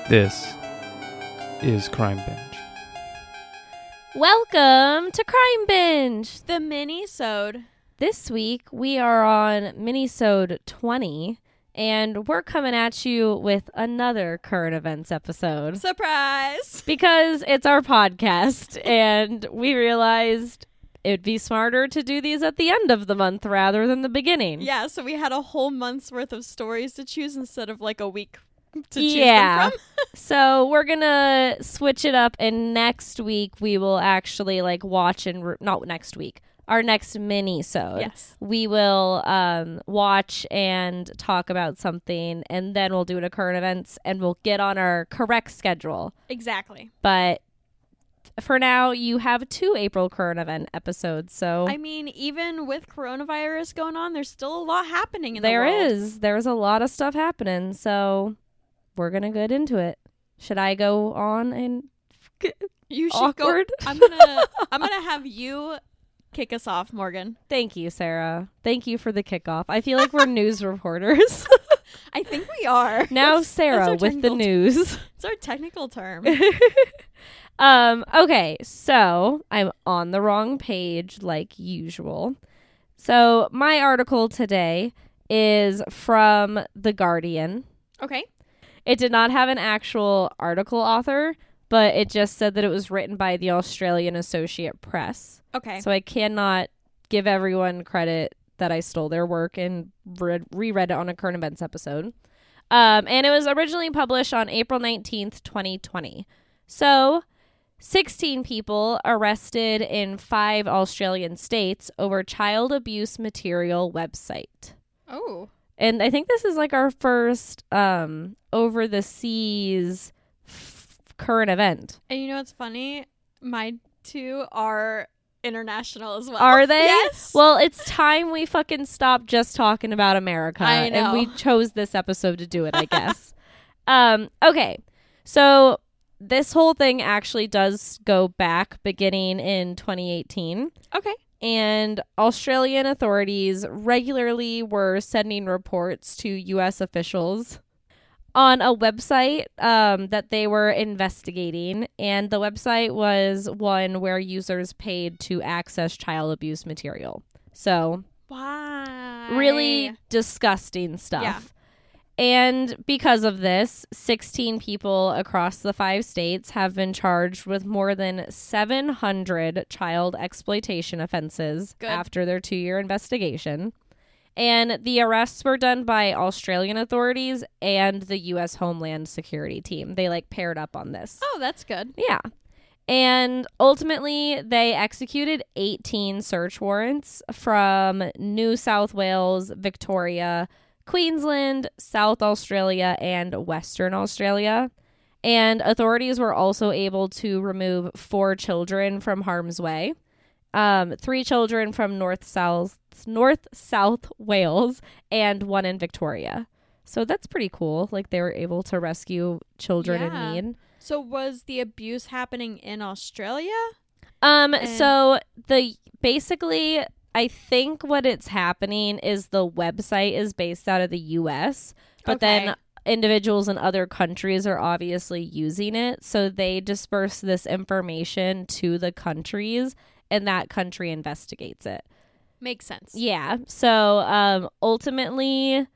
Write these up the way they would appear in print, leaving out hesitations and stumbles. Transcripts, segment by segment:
This is Crime Binge. Welcome to Crime Binge. The mini-sode. This week we are on mini-sode 20, and we're coming at you with another current events episode. Surprise! Because it's our podcast, and we realized it'd be smarter to do these at the end of the month rather than the beginning. Yeah, so we had a whole month's worth of stories to choose instead of like a week to choose them from. So we're gonna switch it up, and next week we will actually watch and not next week, our next mini-sode. Yes. We will watch and talk about something, and then we'll do it a current events, and we'll get on our correct schedule. Exactly. But for now, you have 2 April current event episodes. So I mean, even with coronavirus going on, there's still a lot happening in the world. there's a lot of stuff happening. So we're gonna get into it. Should I go on and You should awkward? go. I'm gonna have you kick us off, Morgan. Thank you, Sarah. Thank you for the kickoff. I feel like we're news reporters. I think we are. Now, That's Sarah our with the technical news. It's our technical term. Okay, so I'm on the wrong page like usual. So my article today is from The Guardian. Okay. It did not have an actual article author, but it just said that it was written by the Australian Associate Press. Okay. So I cannot give everyone credit that I stole their work and reread it on a current events episode. And it was originally published on April 19th, 2020. So 16 people arrested in 5 Australian states over child abuse material website. Oh. And I think this is like our first over the seas current event. And you know what's funny? My 2 are international as well. Are they? Yes. Well, it's time we fucking stop just talking about America. I know. And we chose this episode to do it, I guess. Okay. So this whole thing actually does go back beginning in 2018. Okay. And Australian authorities regularly were sending reports to U.S. officials on a website that they were investigating. And the website was one where users paid to access child abuse material. So Why? really disgusting stuff. Yeah. And because of this, 16 people across the 5 states have been charged with more than 700 child exploitation offenses Good. after their 2-year investigation. And the arrests were done by Australian authorities and the U.S. Homeland Security team. They paired up on this. Oh, that's good. Yeah. And ultimately, they executed 18 search warrants from New South Wales, Victoria, Queensland, South Australia, and Western Australia. And authorities were also able to remove 4 children from harm's way. 3 children from North South Wales and 1 in Victoria. So that's pretty cool. They were able to rescue children Yeah. in need. So was the abuse happening in Australia? So basically, I think what it's happening is the website is based out of the U.S., but then individuals in other countries are obviously using it. So they disperse this information to the countries, and that country investigates it. Makes sense. Yeah. So ultimately,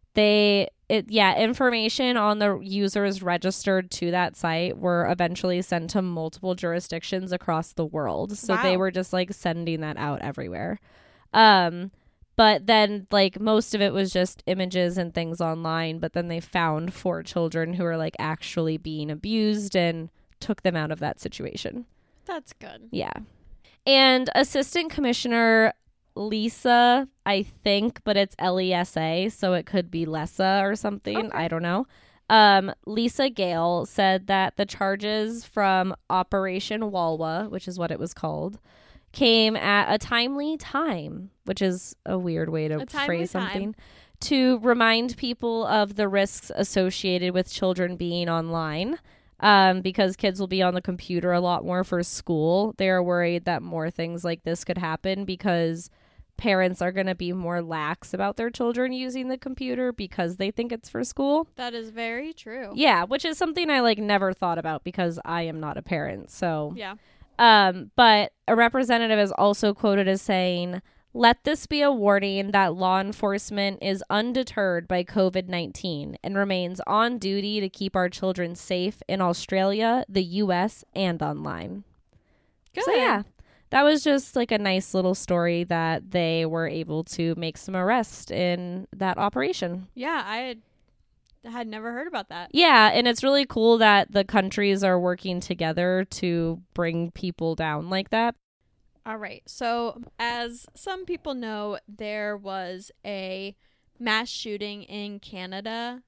information on the users registered to that site were eventually sent to multiple jurisdictions across the world. So they Wow. were just sending that out everywhere. But then most of it was just images and things online. But then they found 4 children who were actually being abused and took them out of that situation. That's good. Yeah. And Assistant Commissioner Lisa, I think, but it's Lesa, so it could be Lessa or something. Okay. I don't know. Lisa Gale said that the charges from Operation Walwa, which is what it was called, came at a timely time, which is a weird way to phrase something, to remind people of the risks associated with children being online. Because kids will be on the computer a lot more for school. They are worried that more things like this could happen because parents are going to be more lax about their children using the computer because they think it's for school. That is very true. Yeah, which is something I like never thought about because I am not a parent. So, Yeah. but a representative is also quoted as saying, "Let this be a warning that law enforcement is undeterred by COVID-19 and remains on duty to keep our children safe in Australia, the US, and online." Good. So yeah, that was just like a nice little story that they were able to make some arrests in that operation. Yeah, I had never heard about that. Yeah, and it's really cool that the countries are working together to bring people down like that. All right. So, as some people know, there was a mass shooting in Canada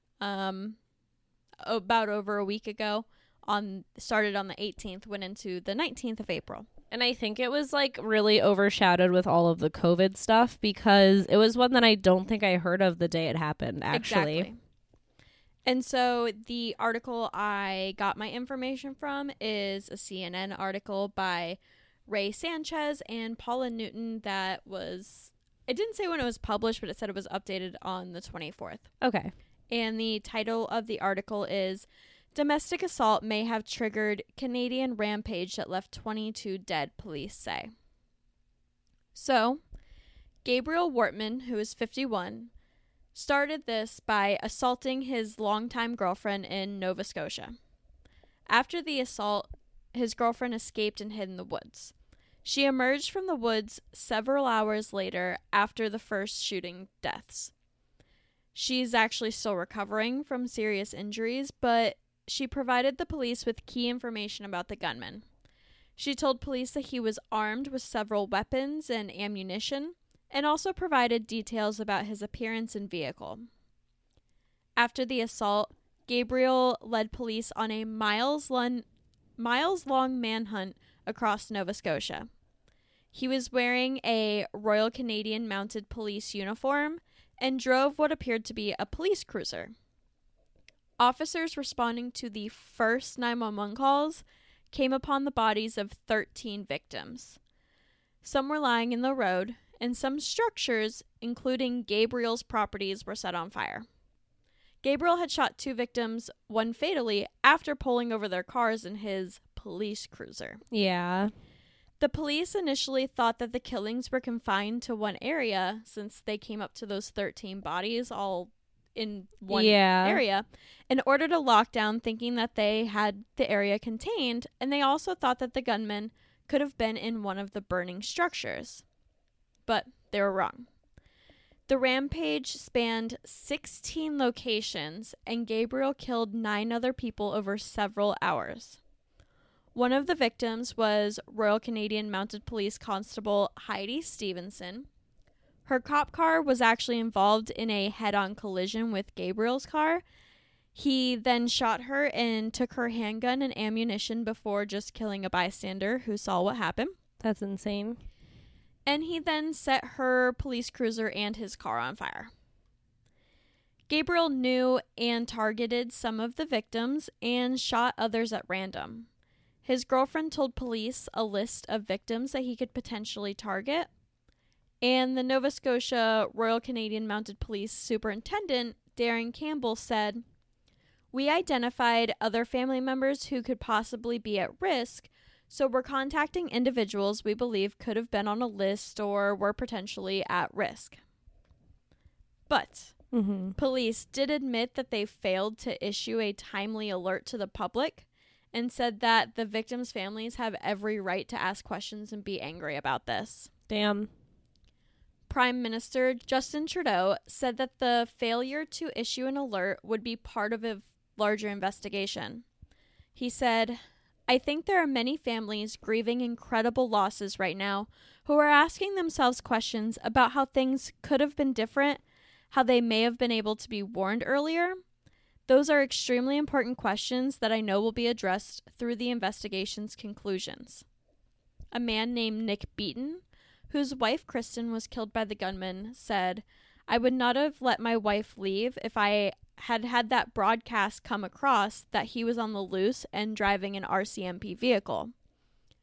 about over a week ago. Started on the 18th, went into the 19th of April. And I think it was like really overshadowed with all of the COVID stuff because it was one that I don't think I heard of the day it happened, actually. Exactly. And so the article I got my information from is a CNN article by Ray Sanchez and Paula Newton that was, it didn't say when it was published, but it said it was updated on the 24th. Okay. And the title of the article is "Domestic Assault May Have Triggered Canadian Rampage That Left 22 Dead, Police Say." So, Gabriel Wortman, who is 51, started this by assaulting his longtime girlfriend in Nova Scotia. After the assault, his girlfriend escaped and hid in the woods. She emerged from the woods several hours later after the first shooting deaths. She's actually still recovering from serious injuries, but she provided the police with key information about the gunman. She told police that he was armed with several weapons and ammunition, and also provided details about his appearance and vehicle. After the assault, Gabriel led police on a miles-long manhunt across Nova Scotia. He was wearing a Royal Canadian Mounted Police uniform and drove what appeared to be a police cruiser. Officers responding to the first 911 calls came upon the bodies of 13 victims. Some were lying in the road, and some structures, including Gabriel's properties, were set on fire. Gabriel had shot 2 victims, one fatally, after pulling over their cars in his police cruiser. Yeah. The police initially thought that the killings were confined to one area, since they came up to those 13 bodies all in one area, and ordered a lockdown, thinking that they had the area contained, and they also thought that the gunman could have been in one of the burning structures. But they were wrong. The rampage spanned 16 locations, and Gabriel killed 9 other people over several hours. One of the victims was Royal Canadian Mounted Police Constable Heidi Stevenson. Her cop car was actually involved in a head-on collision with Gabriel's car. He then shot her and took her handgun and ammunition before just killing a bystander who saw what happened. That's insane. And he then set her police cruiser and his car on fire. Gabriel knew and targeted some of the victims and shot others at random. His girlfriend told police a list of victims that he could potentially target. And the Nova Scotia Royal Canadian Mounted Police Superintendent, Darren Campbell, said, "We identified other family members who could possibly be at risk, so we're contacting individuals we believe could have been on a list or were potentially at risk." But police did admit that they failed to issue a timely alert to the public and said that the victims' families have every right to ask questions and be angry about this. Damn. Prime Minister Justin Trudeau said that the failure to issue an alert would be part of a larger investigation. He said, "I think there are many families grieving incredible losses right now who are asking themselves questions about how things could have been different, how they may have been able to be warned earlier. Those are extremely important questions that I know will be addressed through the investigation's conclusions." A man named Nick Beaton, whose wife Kristen was killed by the gunman, said, "I would not have let my wife leave if I had had that broadcast come across that he was on the loose and driving an RCMP vehicle."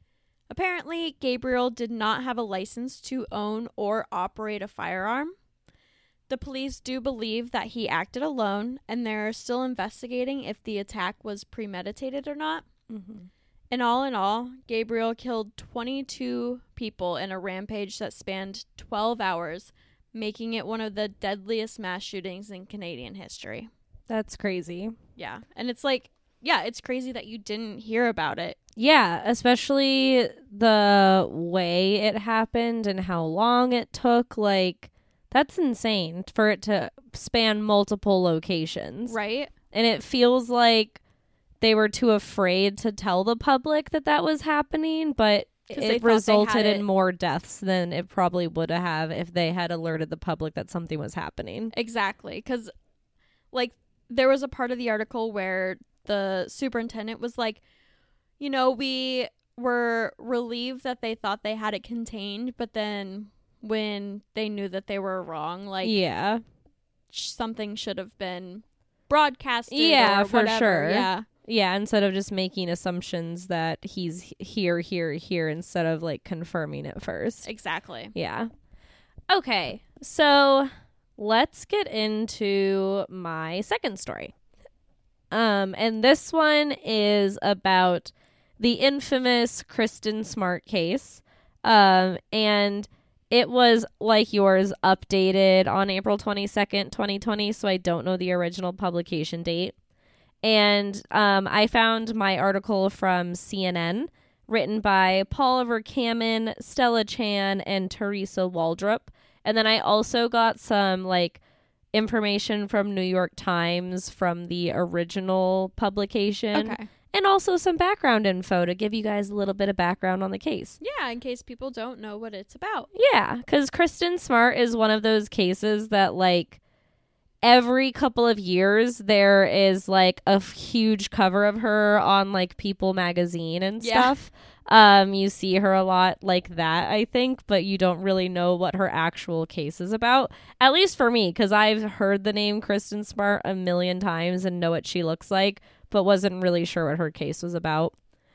Apparently, Gabriel did not have a license to own or operate a firearm. The police do believe that he acted alone, and they're still investigating if the attack was premeditated or not. Mm-hmm. And all in all, Gabriel killed 22 people in a rampage that spanned 12 hours, making it one of the deadliest mass shootings in Canadian history. That's crazy. Yeah. And it's like, yeah, it's crazy that you didn't hear about it. Yeah, especially the way it happened and how long it took. Like, that's insane for it to span multiple locations. Right? And it feels like they were too afraid to tell the public that that was happening, but it resulted in more deaths than it probably would have if they had alerted the public that something was happening. Exactly. Because, like, there was a part of the article where the superintendent was like, you know, we were relieved that they thought they had it contained, but then when they knew that they were wrong, like, yeah, something should have been broadcasted. Yeah, or for whatever. sure. Yeah. Yeah, instead of just making assumptions that he's here, instead of like confirming it first. Exactly. Yeah. Okay, so let's get into my second story. And this one is about the infamous Kristen Smart case. And it was, like yours, updated on April 22nd, 2020, so I don't know the original publication date. And I found my article from CNN, written by Paul Verkaman, Stella Chan, and Teresa Waldrop. And then I also got some, like, information from New York Times from the original publication. Okay. And also some background info to give you guys a little bit of background on the case. Yeah, in case people don't know what it's about. Yeah, because Kristen Smart is one of those cases that, like, every couple of years there is, like, a huge cover of her on, like, People magazine and stuff. You see her a lot like that, I think, but you don't really know what her actual case is about. At least for me, because I've heard the name Kristen Smart a million times and know what she looks like, but wasn't really sure what her case was about.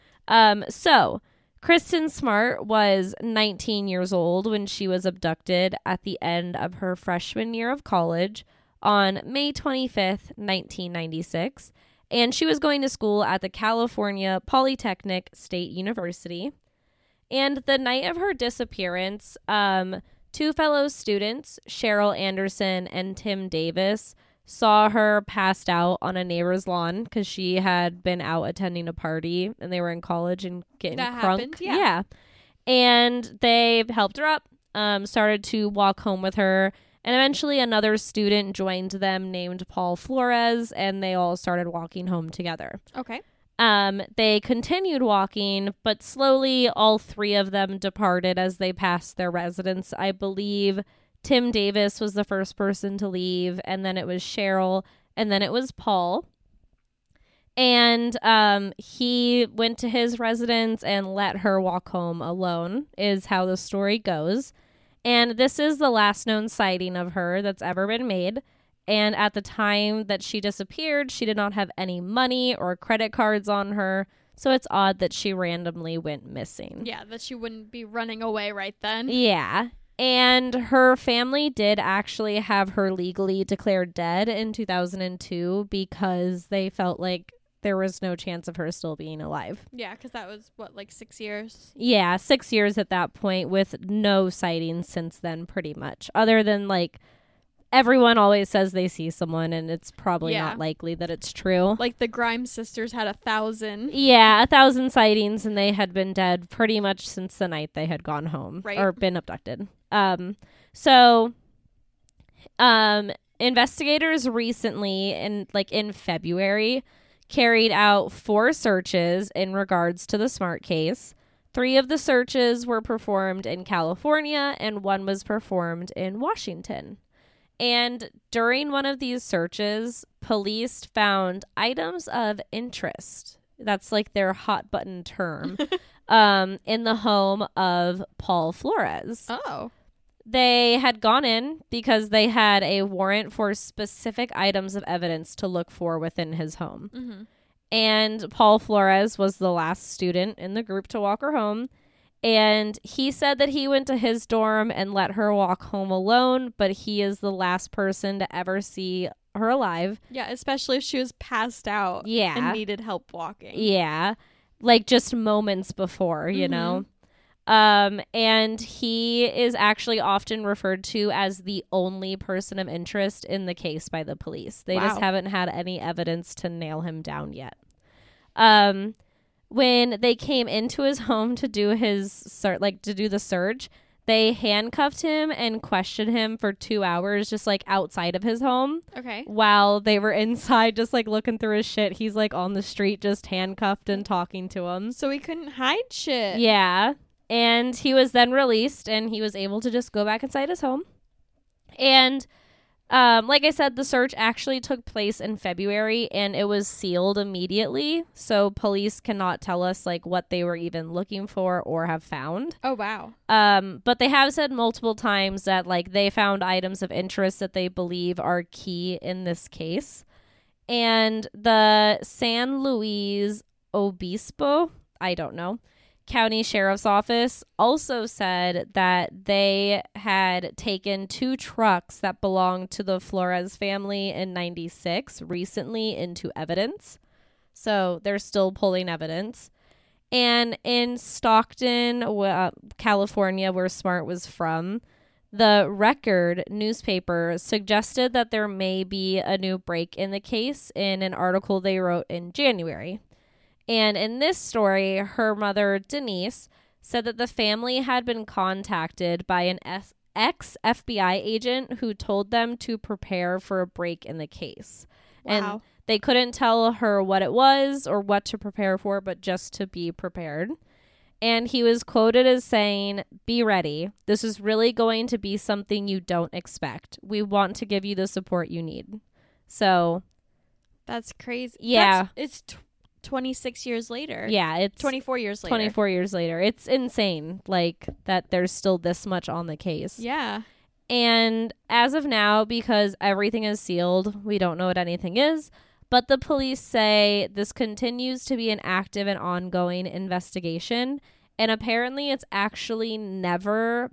So Kristen Smart was 19 years old when she was abducted at the end of her freshman year of college on May 25th, 1996. And she was going to school at the California Polytechnic State University. And the night of her disappearance, two fellow students, Cheryl Anderson and Tim Davis, saw her passed out on a neighbor's lawn because she had been out attending a party and they were in college and getting That crunk. happened, yeah. And they helped her up, started to walk home with her. And eventually another student joined them named Paul Flores, and they all started walking home together. Okay. They continued walking, but slowly all three of them departed as they passed their residence. I believe Tim Davis was the first person to leave, and then it was Cheryl, and then it was Paul. And he went to his residence and let her walk home alone, is how the story goes. And this is the last known sighting of her that's ever been made. And at the time that she disappeared, she did not have any money or credit cards on her. So it's odd that she randomly went missing. Yeah, that she wouldn't be running away right then. Yeah. And her family did actually have her legally declared dead in 2002 because they felt like there was no chance of her still being alive. Yeah, because that was, what, like 6 years? Yeah, 6 years at that point with no sightings since then, pretty much. Other than, like, everyone always says they see someone, and it's probably not likely that it's true. Like the Grimes sisters had 1,000. Yeah, 1,000 sightings, and they had been dead pretty much since the night they had gone home. Right. Or been abducted. Investigators recently, in February, carried out 4 searches in regards to the Smart case. 3 of the searches were performed in California, and 1 was performed in Washington. And during one of these searches, police found items of interest. That's like their hot button term. In the home of Paul Flores. Oh. They had gone in because they had a warrant for specific items of evidence to look for within his home. Mm-hmm. And Paul Flores was the last student in the group to walk her home. And he said that he went to his dorm and let her walk home alone, but he is the last person to ever see her alive. Yeah, especially if she was passed out Yeah. and needed help walking. Yeah. Like just moments before, you know? And he is actually often referred to as the only person of interest in the case by the police. They just Wow. haven't had any evidence to nail him down yet. When they came into his home to do the search, they handcuffed him and questioned him for 2 hours just like outside of his home. Okay. While they were inside just like looking through his shit. He's like on the street just handcuffed and talking to him. So he couldn't hide shit. Yeah. And he was then released and he was able to just go back inside his home. And like I said, the search actually took place in February and it was sealed immediately. So police cannot tell us like what they were even looking for or have found. Oh, wow. But they have said multiple times that like they found items of interest that they believe are key in this case. And the San Luis Obispo, I don't know, County Sheriff's Office also said that they had taken 2 trucks that belonged to the Flores family in 96 recently into evidence. So they're still pulling evidence. And in Stockton, California, where Smart was from, the Record newspaper suggested that there may be a new break in the case in an article they wrote in January. And in this story, her mother, Denise, said that the family had been contacted by an ex-FBI agent who told them to prepare for a break in the case. Wow. And they couldn't tell her what it was or what to prepare for, but just to be prepared. And he was quoted as saying, "Be ready. This is really going to be something you don't expect. We want to give you the support you need." So, That's crazy. Yeah. It's 26 years later. yeah, it's 24 years later. 24 years later. It's insane, like, that there's still this much on the case. Yeah. And as of now, because everything is sealed, we don't know what anything is. But the police say this continues to be an active and ongoing investigation. And apparently it's actually never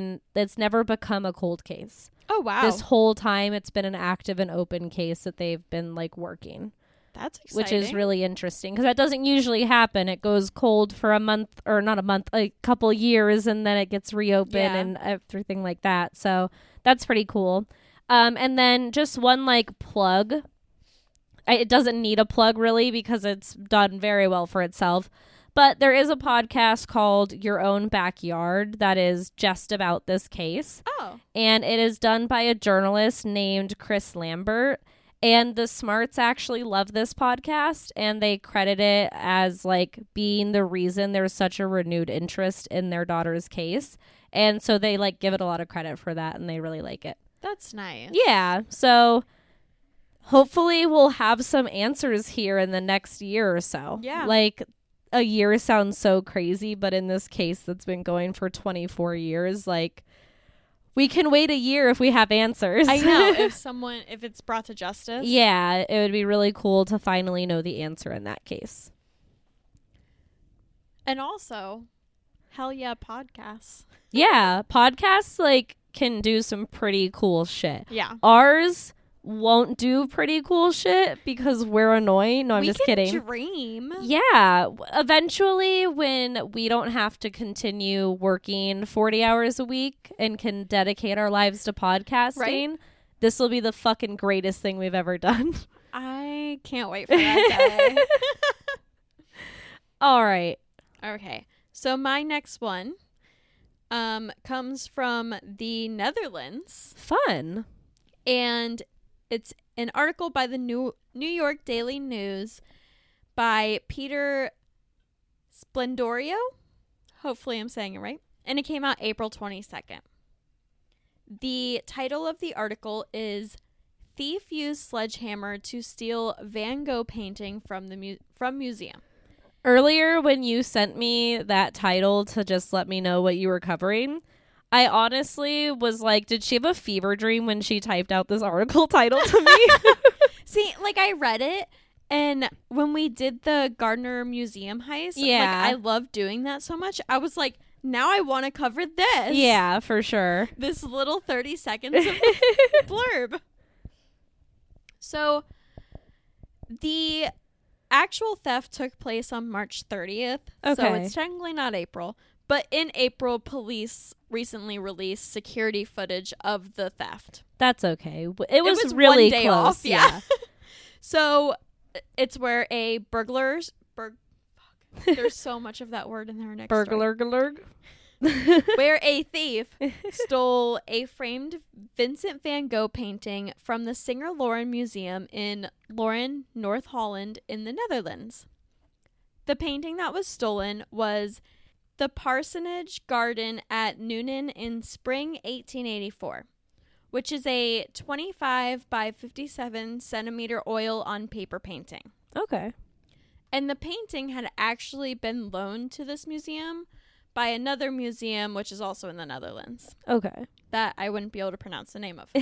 become a cold case. Oh, wow. This whole time it's been an active and open case that they've been like working. That's exciting. Which is really interesting because that doesn't usually happen. It goes cold for a couple years, and then it gets reopened and everything like that. So that's pretty cool. And then just one like plug. It doesn't need a plug really because it's done very well for itself. But there is a podcast called Your Own Backyard that is just about this case. Oh. And it is done by a journalist named Chris Lambert. And the Smarts actually love this podcast, and they credit it as like being the reason there's such a renewed interest in their daughter's case. And so they like give it a lot of credit for that, and they really like it. That's nice. Yeah. So hopefully we'll have some answers here in the next year or so. Yeah. Like a year sounds so crazy, but in this case that's been going for 24 years, like we can wait a year if we have answers. I know. if it's brought to justice. Yeah, it would be really cool to finally know the answer in that case. And also, hell yeah, podcasts. Yeah, podcasts like can do some pretty cool shit. Yeah. Ours won't do pretty cool shit because we're annoying. No, I'm just kidding. We can dream. Yeah. Eventually, when we don't have to continue working 40 hours a week and can dedicate our lives to podcasting, this will be the fucking greatest thing we've ever done. I can't wait for that day. All right. Okay. So my next one comes from the Netherlands. Fun. And it's an article by the New York Daily News by Peter Splendorio. Hopefully I'm saying it right. And it came out April 22nd. The title of the article is "Thief Used Sledgehammer to Steal Van Gogh Painting from Museum." Earlier, when you sent me that title to just let me know what you were covering, I honestly was like, did she have a fever dream when she typed out this article title to me? See, like I read it, and when we did the Gardner Museum heist, Yeah. like I loved doing that so much. I was like, now I want to cover this. Yeah, for sure. This little 30 seconds of blurb. So, the actual theft took place on March 30th. So Okay. it's technically not April. But in April, police recently released security footage of the theft. That's okay. It was was really one day close. off, yeah. So it's where a there's so much of that word in there next story. Burglar. Where a thief stole a framed Vincent van Gogh painting from the Singer Lauren Museum in Lauren, North Holland in the Netherlands. The painting that was stolen was the Parsonage Garden at Noonan in spring 1884, which is a 25 by 57 centimeter oil on paper painting. Okay. And the painting had actually been loaned to this museum by another museum, which is also in the Netherlands, Okay. that I wouldn't be able to pronounce the name of.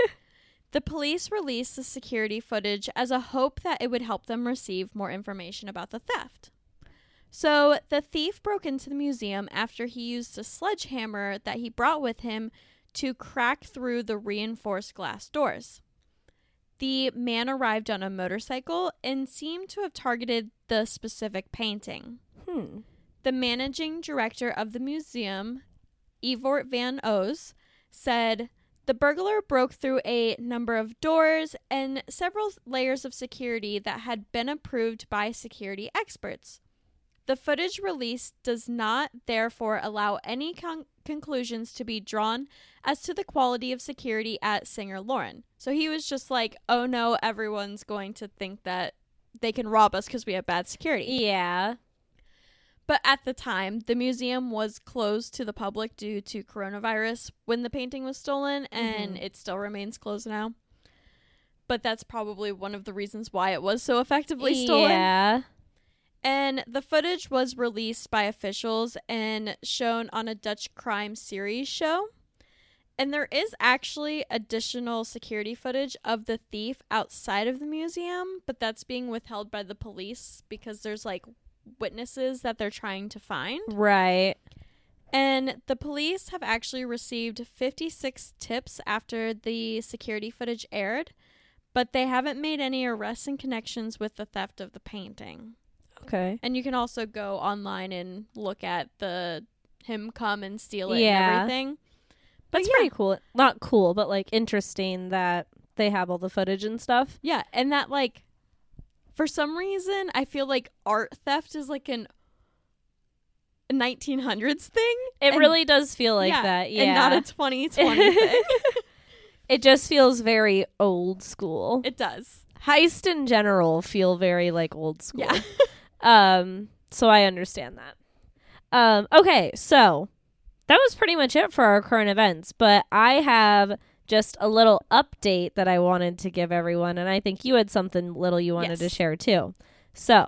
The police released the security footage as a hope that it would help them receive more information about the theft. So the thief broke into the museum after he used a sledgehammer that he brought with him to crack through the reinforced glass doors. The man arrived on a motorcycle and seemed to have targeted the specific painting. The managing director of the museum, Evert van Oos, said, "The burglar broke through a number of doors and several layers of security that had been approved by security experts. The footage released does not, therefore, allow any conclusions to be drawn as to the quality of security at Singer Lauren." So he was just like, oh no, everyone's going to think that they can rob us because we have bad security. Yeah. But at the time, the museum was closed to the public due to coronavirus when the painting was stolen, and it still remains closed now. But that's probably one of the reasons why it was so effectively stolen. Yeah. And the footage was released by officials and shown on a Dutch crime series show. And there is actually additional security footage of the thief outside of the museum, but that's being withheld by the police because there's like witnesses that they're trying to find. Right. And the police have actually received 56 tips after the security footage aired, but they haven't made any arrests in connections with the theft of the painting. Okay. And you can also go online and look at him come and steal it Yeah. and everything. But That's pretty cool. Not cool, but like interesting that they have all the footage and stuff. yeah, and that like for some reason I feel like art theft is like a 1900s thing. It And- really does feel like that. Yeah. and not a 2020 thing. It just feels very old school. It does. Heists in general feel very like old school. Yeah. So I understand that. Okay, so that was pretty much it for our current events, but I have just a little update that I wanted to give everyone, and I think you had something little you wanted to Yes. share too. So,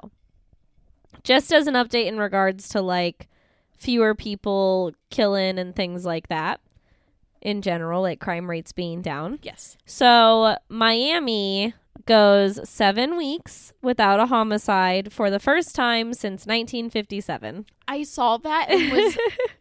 just as an update in regards to like fewer people killing and things like that in general, like crime rates being down. Yes. So, Miami goes 7 weeks without a homicide for the first time since 1957. I saw that and was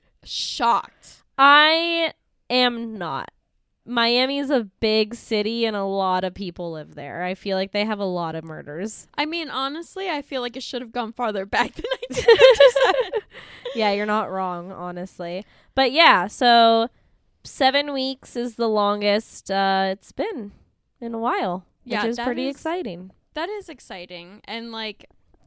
shocked. I am not. Miami's a big city and a lot of people live there. I feel like they have a lot of murders. I mean, honestly, I feel like it should have gone farther back than 1957. Yeah, you're not wrong, honestly. But yeah, so 7 weeks is the longest it's been in a while, Yeah, which is that pretty is- exciting. That is exciting. And like,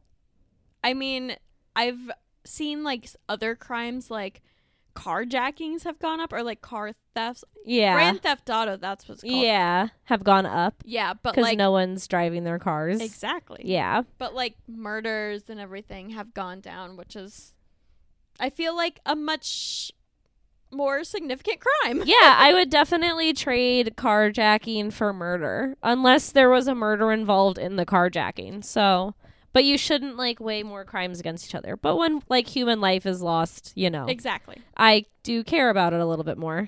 I mean, I've seen like other crimes like carjackings have gone up, or like car thefts. Yeah. Grand Theft Auto, that's what's called. Yeah, have gone up Yeah, but because like no one's driving their cars. exactly. Yeah. But like murders and everything have gone down, which is I feel like a much more significant crime. Yeah, I would definitely trade carjacking for murder unless there was a murder involved in the carjacking. So, but you shouldn't like weigh more crimes against each other. But when like human life is lost, you know, Exactly. I do care about it a little bit more.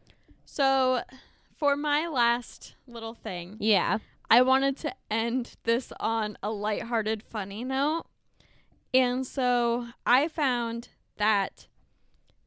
So, for my last little thing, Yeah. I wanted to end this on a lighthearted, funny note. And so I found that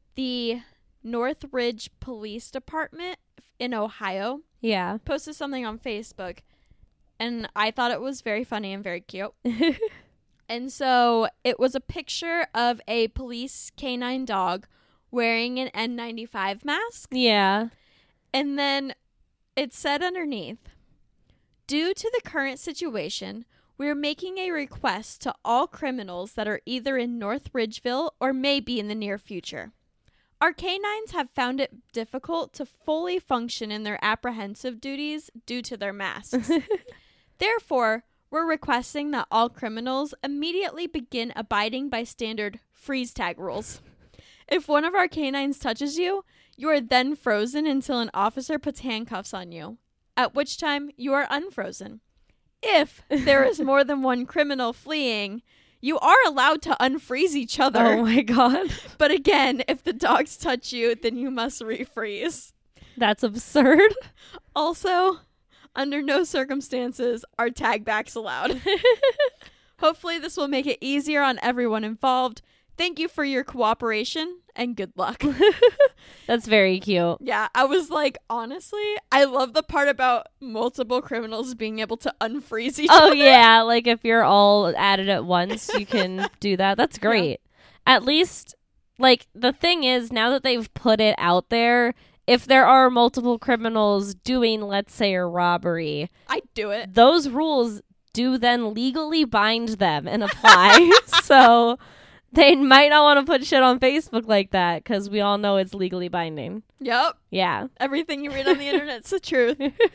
the Northridge Police Department in Ohio Yeah. posted something on Facebook, and I thought it was very funny and very cute. And so it was a picture of a police canine dog wearing an N95 mask. Yeah. And then it said underneath, due to the current situation, we're making a request to all criminals that are either in North Ridgeville or may be in the near future. Our canines have found it difficult to fully function in their apprehensive duties due to their masks. Therefore, we're requesting that all criminals immediately begin abiding by standard freeze tag rules. If one of our canines touches you, you are then frozen until an officer puts handcuffs on you, at which time you are unfrozen. If there is more than one criminal fleeing, you are allowed to unfreeze each other. Oh my God. But again, if the dogs touch you, then you must refreeze. That's absurd. Also, under no circumstances are tag backs allowed. Hopefully this will make it easier on everyone involved. Thank you for your cooperation and good luck. That's very cute. Yeah, I was like, honestly, I love the part about multiple criminals being able to unfreeze each Oh other. yeah, like if you're all at it at once, you can do that. That's great. At least, like, the thing is, now that they've put it out there, if there are multiple criminals doing, let's say, a robbery, I'd do it. those rules do then legally bind them and apply. So they might not want to put shit on Facebook like that because we all know it's legally binding. Yep. Yeah. Everything you read on the internet's the truth.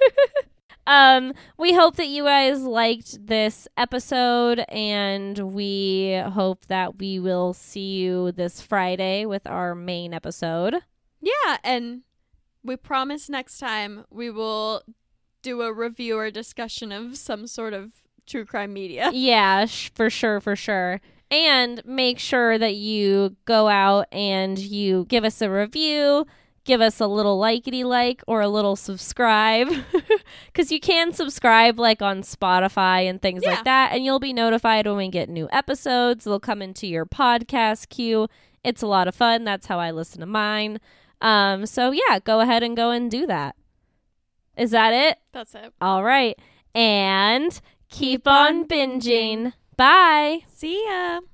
We hope that you guys liked this episode, and we hope that we will see you this Friday with our main episode. Yeah, and we promise next time we will do a review or discussion of some sort of true crime media. Yeah, for sure, for sure. And make sure that you go out and you give us a review, give us a little likety-like or a little subscribe. Because you can subscribe like on Spotify and things like that, and you'll be notified when we get new episodes. They'll come into your podcast queue. It's a lot of fun. That's how I listen to mine. So yeah, go ahead and go and do that. Is that it? That's it. All right. And keep on binging. Bye. See ya.